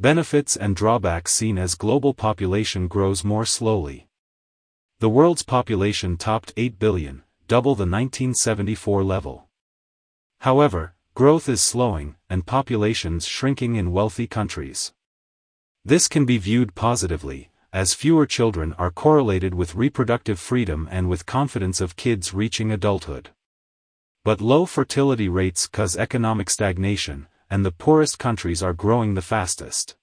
Benefits and drawbacks seen as global population grows more slowly. The world's population topped 8 billion, double the 1974 level. However, growth is slowing, and populations shrinking in wealthy countries. This can be viewed positively, as fewer children are correlated with reproductive freedom and with confidence of kids reaching adulthood. But low fertility rates cause economic stagnation, and the poorest countries are growing the fastest.